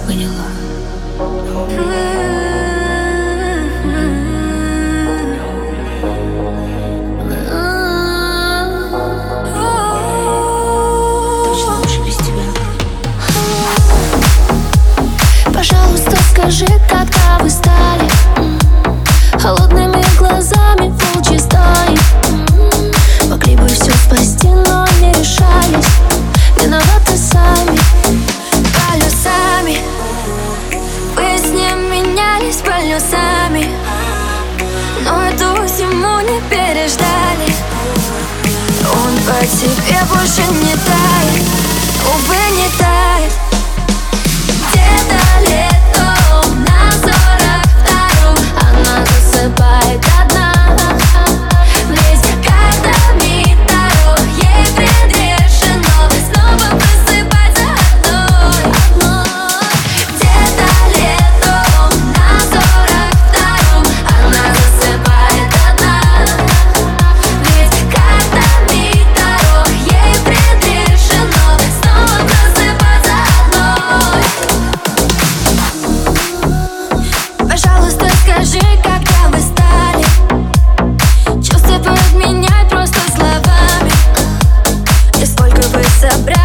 поняла. Точно лучше без тебя. Пожалуйста, скажи, когда вы стали холодными глазами волчьей стаи. Могли бы все спасти, но не решались. Виноваты сами. Полюсами вы с ним менялись полюсами, но эту зиму не переждали. Он по тебе больше не тает, увы, не тает. Где-то летом на 42-м она засыпает одна. Весь картами дорог ей предрешено снова просыпаться одной. Где-то летом на 42-м она засыпает одна. Ведь картами дорог ей предрешено снова просыпаться одной. Пожалуйста, скажи, когда вы стали чувства подменять просто словами. И сколько вы собрали